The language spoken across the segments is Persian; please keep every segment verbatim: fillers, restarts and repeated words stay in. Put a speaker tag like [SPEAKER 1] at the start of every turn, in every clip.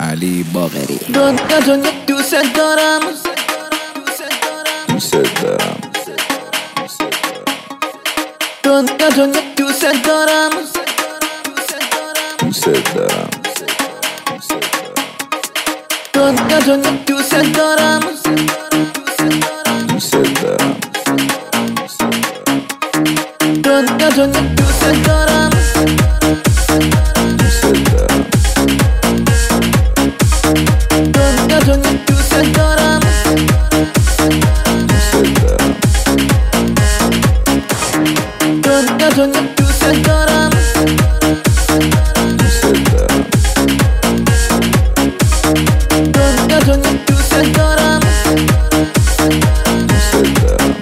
[SPEAKER 1] علی باقری.
[SPEAKER 2] دنیا دنیا دوست دارم،
[SPEAKER 1] دوست دارم.
[SPEAKER 2] دنیا دنیا دوست دارم،
[SPEAKER 1] دوست دارم.
[SPEAKER 2] دنیا دنیا دوست دارم،
[SPEAKER 1] دوست دارم.
[SPEAKER 2] دنیا دنیا دوست دارم،
[SPEAKER 1] دوست دارم.
[SPEAKER 2] دنیا دنیا دوست دارم،
[SPEAKER 1] دوست دارم.
[SPEAKER 2] دنیا دنیا دوست دارم،
[SPEAKER 1] دوست دارم.
[SPEAKER 2] دنیا دنیا دوست دارم،
[SPEAKER 1] دوست دارم.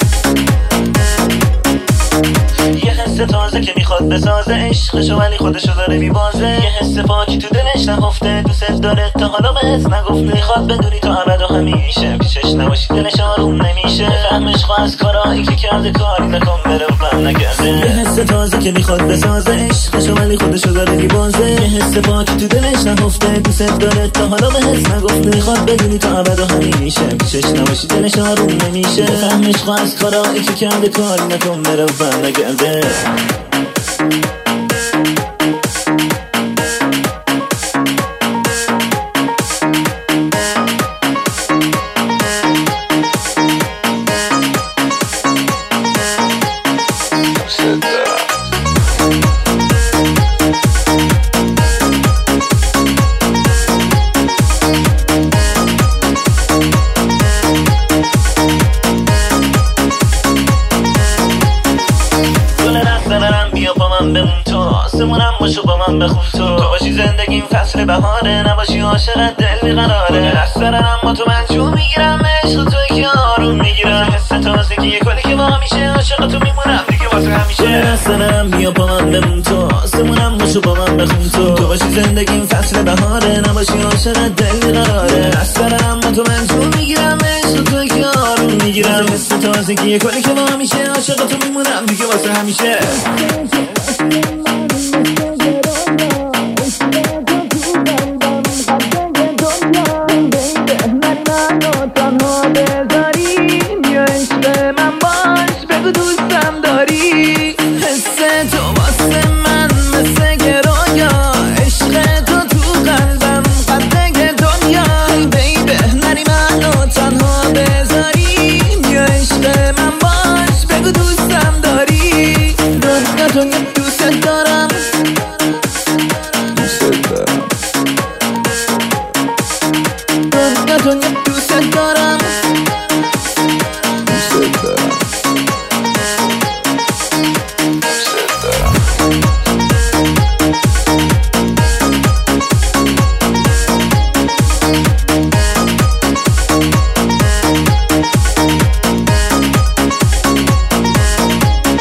[SPEAKER 3] یه حس تازه که میخواد بسازه عشقشو ولی خودشو داره میبازه. یه حس پاکی تو دلش نهفته، دوست داره تا حالا بهت نگفته. میخواد بدونی تا ابد و همیشه پیشش نباشی دلش آروم نمیشه. فهمش خواست از کارایی که کرده کاری نکن بره و بم نگرده. یه حس تازه که میخواد بسازه عشقشو ولی خودشو داره میبازه. یه حس پاکی تو دلش نهفته، دوست داره تا حالا بهت نگفته. میخواد بدونی تا ابد و همیشه پیشش نباشی دلش آروم نمیشه. فهمش خواست از کارایی که کرده کاری نکن بره و بم نگرده. بیا با من بمون تو، آسمونم باشو با من بخون تو. تو باشی زندگیم فصل بهاره، نباشی عاشقت دل بیقراره. از سر اما تو من جو میگیرم، عشق تو که آروم میگیرم. حس تازگی یه کلی که با میشه، عاشق تو میمونم دیگه واسه همیشه. از سرم بیا با من بمون تو، آسمونم باشو با من بخون تو. تو باشی زندگیم فصل بهاره، نباشی عاشقت دل بیقراره. از سر اما تو من جو میگیرم، عشق تو که آروم میگیرم. حس تازگی یه کلی که با میشه، عاشق تو میمونم دیگه واسه همیشه.
[SPEAKER 2] دنیا دوست دارم،
[SPEAKER 1] دوست دارم.
[SPEAKER 2] دنیا دنیا دوست دارم،
[SPEAKER 1] دوست دارم.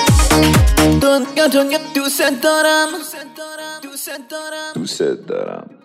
[SPEAKER 2] دنیا دنیا دوست دارم، دوست دارم،
[SPEAKER 1] دوست دارم.